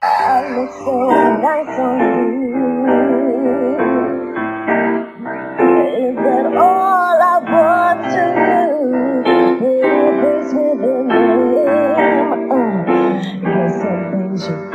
I look so nice on you. Is that all I want to do? Little place with a name. Here's some things you